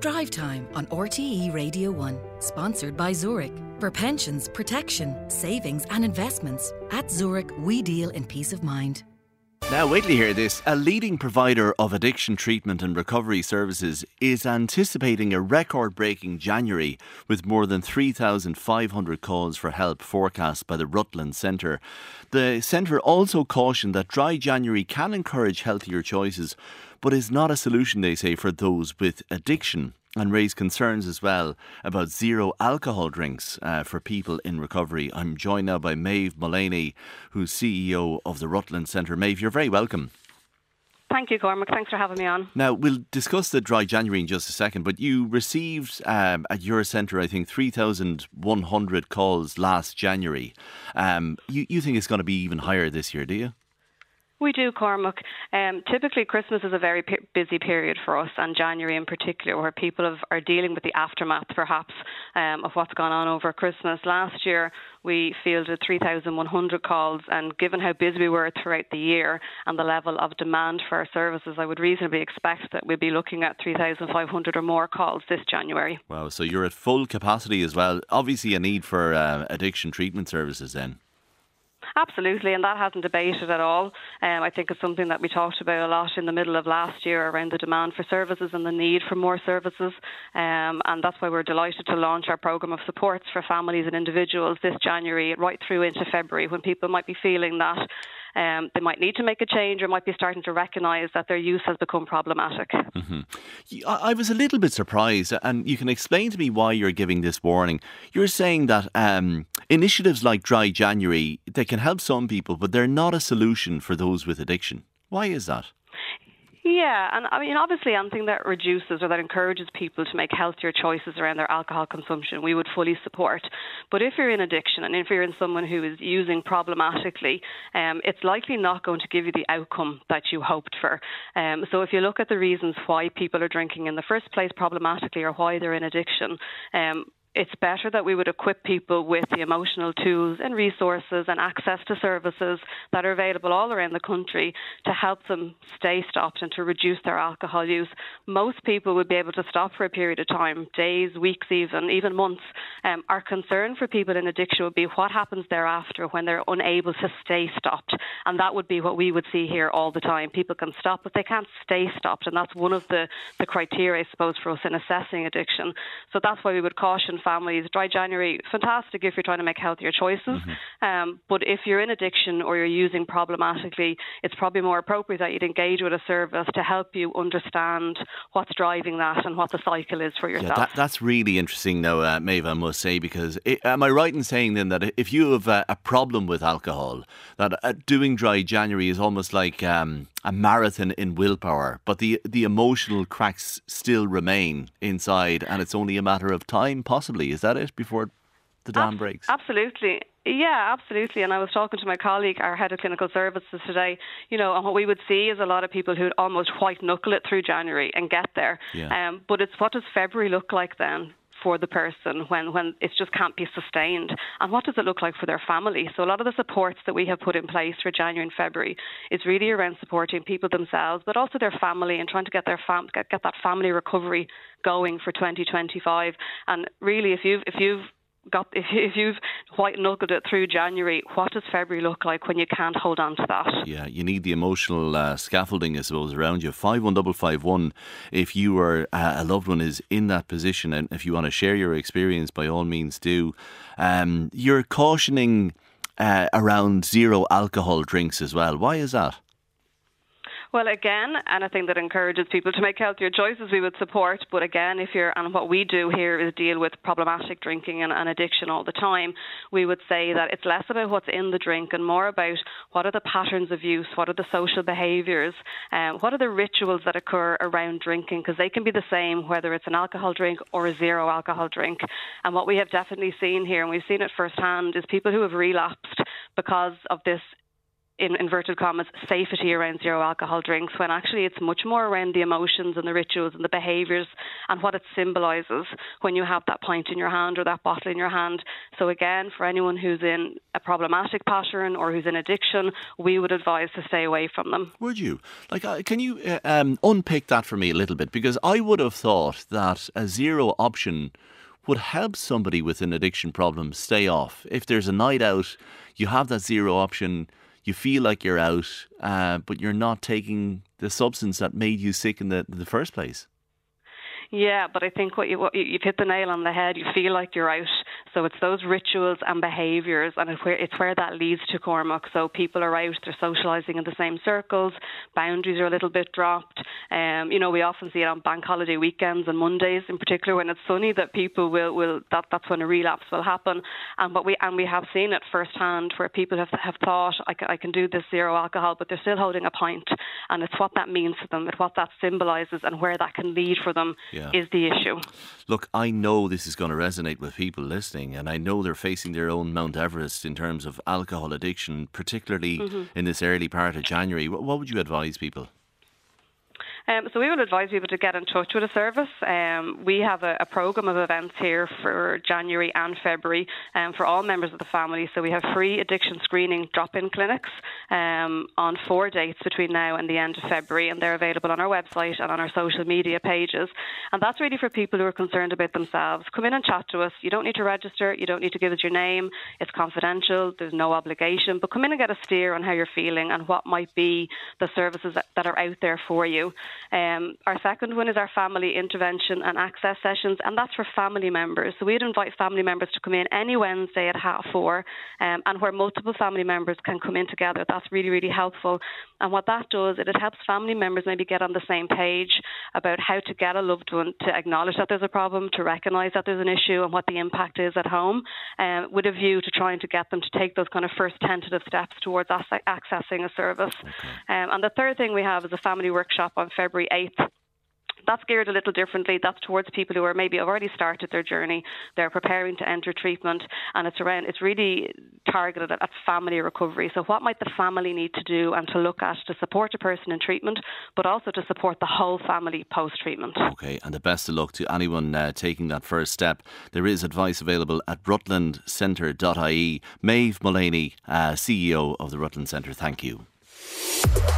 Drive Time on RTE Radio 1, sponsored by Zurich. For pensions, protection, savings and investments, at Zurich we deal in peace of mind. Now wait till you hear this. A leading provider of addiction treatment and recovery services is anticipating a record-breaking January with more than 3,500 calls for help forecast by the Rutland Centre. The centre also cautioned that dry January can encourage healthier choices, but is not a solution, they say, for those with addiction, and raise concerns as well about zero alcohol drinks for people in recovery. I'm joined now by Maeve Mullaney, who's CEO of the Rutland Centre. Maeve, you're very welcome. Thank you, Cormac. Thanks for having me on. Now, we'll discuss the dry January in just a second, but you received at your centre, I think, 3,100 calls last January. You think it's going to be even higher this year, do you? We do, Cormac. Typically, Christmas is a very busy period for us, and January in particular, where people are dealing with the aftermath, perhaps, of what's gone on over Christmas. Last year, we fielded 3,100 calls, and given how busy we were throughout the year and the level of demand for our services, I would reasonably expect that we'll be looking at 3,500 or more calls this January. Wow, so you're at full capacity as well. Obviously, a need for addiction treatment services then. Absolutely, and that hasn't debated at all. I think it's something that we talked about a lot in the middle of last year around the demand for services and the need for more services. And that's why we're delighted to launch our programme of supports for families and individuals this January right through into February, when people might be feeling that they might need to make a change or might be starting to recognise that their use has become problematic. Mm-hmm. I was a little bit surprised, and you can explain to me why you're giving this warning. You're saying that initiatives like Dry January, they can help some people, but they're not a solution for those with addiction. Why is that? Yeah, and I mean, obviously anything that reduces or that encourages people to make healthier choices around their alcohol consumption, we would fully support. But if you're in addiction and if you're in someone who is using problematically, it's likely not going to give you the outcome that you hoped for. So if you look at the reasons why people are drinking in the first place problematically or why they're in addiction, it's better that we would equip people with the emotional tools and resources and access to services that are available all around the country to help them stay stopped and to reduce their alcohol use. Most people would be able to stop for a period of time, days, weeks even months. Our concern for people in addiction would be what happens thereafter when they're unable to stay stopped. And that would be what we would see here all the time. People can stop, but they can't stay stopped. And that's one of the criteria, I suppose, for us in assessing addiction. So that's why we would caution families. Dry January, fantastic if you're trying to make healthier choices. But if you're in addiction or you're using problematically, it's probably more appropriate that you'd engage with a service to help you understand what's driving that and what the cycle is for yourself. Yeah, that's really interesting now, Maeve, I must say, because am I right in saying then that if you have a problem with alcohol, that doing Dry January is almost like a marathon in willpower, but the emotional cracks still remain inside, and it's only a matter of time, possibly. Is that it, before the dam breaks? Absolutely. Yeah, absolutely. And I was talking to my colleague, our head of clinical services today, and what we would see is a lot of people who'd almost white knuckle it through January and get there. Yeah. But it's what does February look like then for the person when it just can't be sustained, and what does it look like for their family? So a lot of the supports that we have put in place for January and February is really around supporting people themselves, but also their family, and trying to get their get that family recovery going for 2025. And really, if you've white knuckled it through January, what does February look like when you can't hold on to that? Yeah, you need the emotional scaffolding, I suppose, around you. 51551 if you or a loved one is in that position, and if you want to share your experience, by all means do. You're cautioning around zero alcohol drinks as well. Why is that? Well, again, anything that encourages people to make healthier choices, we would support. But again, and what we do here is deal with problematic drinking and addiction all the time. We would say that it's less about what's in the drink and more about what are the patterns of use, what are the social behaviours, what are the rituals that occur around drinking, because they can be the same whether it's an alcohol drink or a zero alcohol drink. And what we have definitely seen here, and we've seen it firsthand, is people who have relapsed because of this in inverted commas, safety around zero alcohol drinks, when actually it's much more around the emotions and the rituals and the behaviours and what it symbolises when you have that pint in your hand or that bottle in your hand. So again, for anyone who's in a problematic pattern or who's in addiction, we would advise to stay away from them. Would you? Can you unpick that for me a little bit? Because I would have thought that a zero option would help somebody with an addiction problem stay off. If there's a night out, you have that zero option, you feel like you're out, but you're not taking the substance that made you sick in the first place. Yeah, but I think you've hit the nail on the head. You feel like you're out. So it's those rituals and behaviours, and it's where that leads to, Cormac. So people are out, they're socialising in the same circles, boundaries are a little bit dropped. We often see it on bank holiday weekends and Mondays, in particular when it's sunny, that people that's when a relapse will happen. And we have seen it firsthand where people have thought, I can do this zero alcohol, but they're still holding a pint, and it's what that means to them, it's what that symbolises, and where that can lead for them. Yeah. Is the issue. Look, I know this is going to resonate with people listening, and I know they're facing their own Mount Everest in terms of alcohol addiction, particularly in this early part of January. What would you advise people? So we would advise people to get in touch with a service. We have a programme of events here for January and February for all members of the family. So we have free addiction screening drop-in clinics on 4 dates between now and the end of February, and they're available on our website and on our social media pages. And that's really for people who are concerned about themselves. Come in and chat to us. You don't need to register. You don't need to give us your name. It's confidential. There's no obligation. But come in and get a steer on how you're feeling and what might be the services that are out there for you. Our second one is our family intervention and access sessions, and that's for family members. So we'd invite family members to come in any Wednesday at 4:30, and where multiple family members can come in together. That's really, really helpful. And what that does, it helps family members maybe get on the same page about how to get a loved one to acknowledge that there's a problem, to recognise that there's an issue and what the impact is at home, with a view to trying to get them to take those kind of first tentative steps towards accessing a service. And the third thing we have is a family workshop on February 8th. That's geared a little differently. That's towards people who are maybe have already started their journey. They're preparing to enter treatment, and it's really targeted at family recovery. So what might the family need to do and to look at to support a person in treatment, but also to support the whole family post-treatment. Okay, and the best of luck to anyone taking that first step. There is advice available at rutlandcentre.ie. Maeve Mullaney, CEO of the Rutland Centre, thank you.